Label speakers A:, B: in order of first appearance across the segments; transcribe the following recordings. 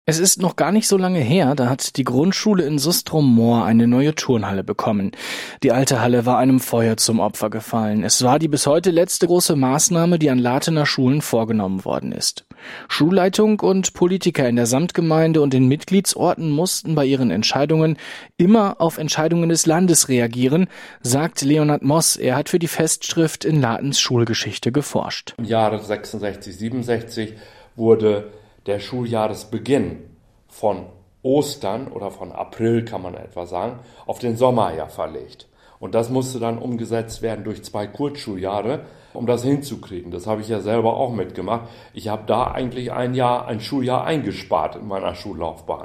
A: Es ist noch gar nicht so lange her, da hat die Grundschule in Sustrum-Moor eine neue Turnhalle bekommen. Die alte Halle war einem Feuer zum Opfer gefallen. Es war die bis heute letzte große Maßnahme, die an Lathener Schulen vorgenommen worden ist. Schulleitung und Politiker in der Samtgemeinde und den Mitgliedsorten mussten bei ihren Entscheidungen immer auf Entscheidungen des Landes reagieren, sagt Leonhard Moss. Er hat für die Festschrift in Latens Schulgeschichte geforscht.
B: Im Jahre 66, 67 wurde der Schuljahresbeginn von Ostern oder von April, kann man etwa sagen, auf den Sommerjahr verlegt. Und das musste dann umgesetzt werden durch 2 Kurzschuljahre, um das hinzukriegen. Das habe ich ja selber auch mitgemacht. Ich habe da eigentlich ein Schuljahr eingespart in meiner Schullaufbahn.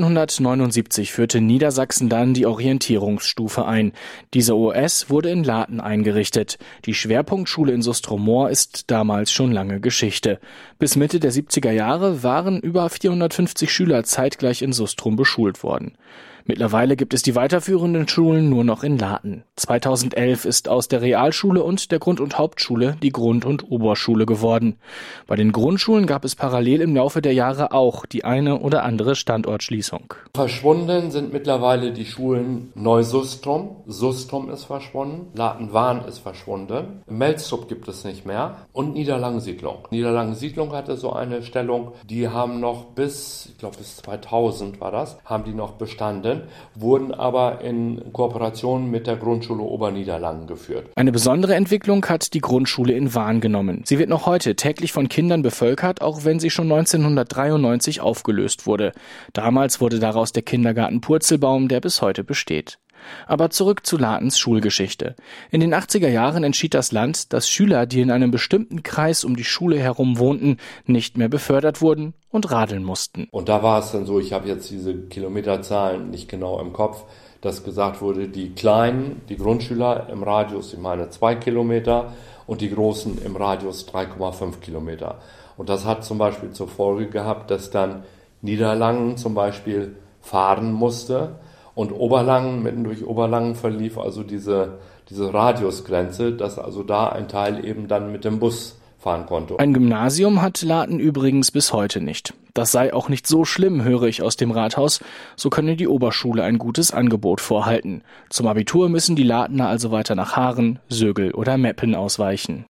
A: 1979 führte Niedersachsen dann die Orientierungsstufe ein. Diese OS wurde in Laten eingerichtet. Die Schwerpunktschule in Sustrum-Moor ist damals schon lange Geschichte. Bis Mitte der 70er Jahre waren über 450 Schüler zeitgleich in Sustrum beschult worden. Mittlerweile gibt es die weiterführenden Schulen nur noch in Laten. 2011 ist aus der Realschule und der Grund- und Hauptschule die Grund- und Oberschule geworden. Bei den Grundschulen gab es parallel im Laufe der Jahre auch die eine oder andere Standortschließung.
B: Verschwunden sind mittlerweile die Schulen Neu-Sustrum. Sustrum ist verschwunden. Laten-Wahn ist verschwunden. Melstrup gibt es nicht mehr. Und Niederlangensiedlung. Niederlangensiedlung hatte so eine Stellung, die haben noch bis 2000 war das, haben die noch bestanden, wurden aber in Kooperation mit der Grundschule Oberniederlangen geführt.
A: Eine besondere Entwicklung hat die Grundschule in Wahn genommen. Sie wird noch heute täglich von Kindern bevölkert, auch wenn sie schon 1993 aufgelöst wurde. Damals wurde daraus der Kindergarten Purzelbaum, der bis heute besteht. Aber zurück zu Latens Schulgeschichte. In den 80er Jahren entschied das Land, dass Schüler, die in einem bestimmten Kreis um die Schule herum wohnten, nicht mehr befördert wurden und radeln mussten.
B: Und da war es dann so, ich habe jetzt diese Kilometerzahlen nicht genau im Kopf, dass gesagt wurde, die Kleinen, die Grundschüler im Radius, ich meine 2 Kilometer und die Großen im Radius 3,5 Kilometer. Und das hat zum Beispiel zur Folge gehabt, dass dann Niederlangen zum Beispiel fahren musste und Oberlangen, mitten durch Oberlangen verlief also diese Radiusgrenze, dass also da ein Teil eben dann mit dem Bus fahren konnte.
A: Ein Gymnasium hat Laten übrigens bis heute nicht. Das sei auch nicht so schlimm, höre ich aus dem Rathaus. So könne die Oberschule ein gutes Angebot vorhalten. Zum Abitur müssen die Latener also weiter nach Haaren, Sögel oder Meppen ausweichen.